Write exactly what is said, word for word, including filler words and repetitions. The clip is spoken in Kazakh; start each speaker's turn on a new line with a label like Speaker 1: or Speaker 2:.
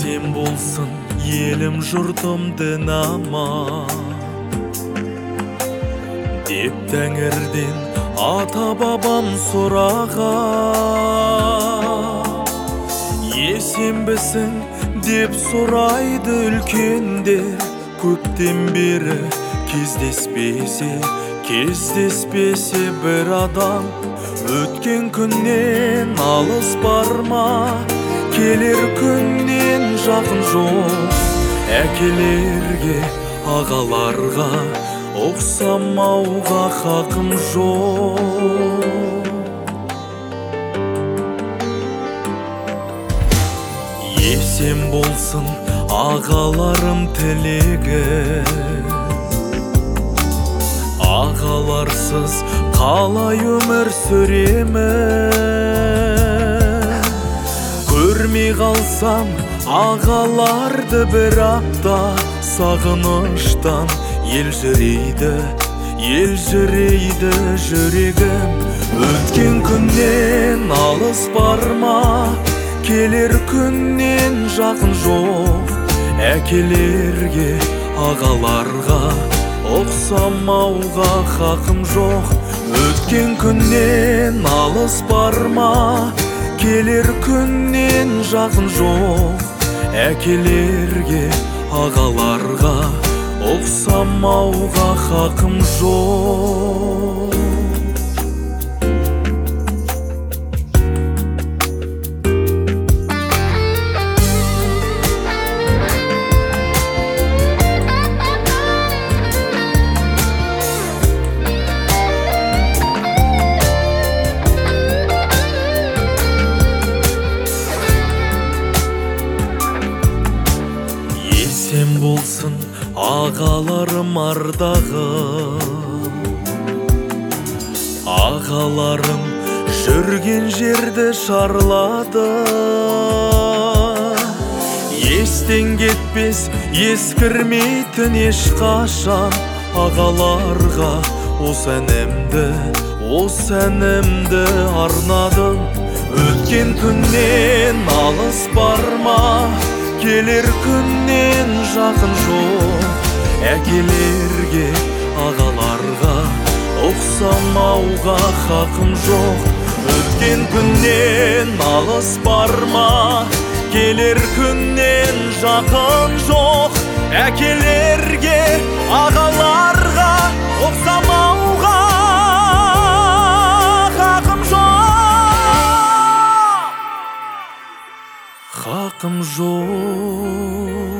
Speaker 1: Есен болсын елім жұртым дін аман деп тәңірден ата бабам сұраған. Есенбісің деп сұрайды үлкендер, көптен бері кездеспесе кездеспесе бір адам. Өткен күннен алыс барма, келер күннен жақын жоқ. Әкелерге, ағаларға ұқсамауға хақым жоқ. Есен болсын ағаларым тілегі, ағаларсыз қалай өмір сүремін. Көрмей қалсам ағаларды бір апта, сағыныштан елжірейді, елжірейді жүрегім. Өткен күннен алыс барма, келер күннен жақын жоқ. Әкелерге, ағаларға ұқсамауға хақым жоқ. Өткен күннен алыс барма, келер күннен жақын жоқ. Әкелерге, ағаларға ұқсамауға хақым жоқ. Есен болсын ағаларым ардағым, ағаларым жүрген жерді шарлады. Естен кетпес, ескірмейтін ешқашан. Ағаларға осы әнімді, осы әнімді арнадым. Өткен күннен алыс барма, келер күннен жақын жоқ. Әкелерге, ағаларға ұқсамауға хақым жоқ. Өткен күннен алыс барма, келер күннен жақын жоқ. Әкелерге, ағаларға ұқсамауға хақым жоқ. Хақым жоқ.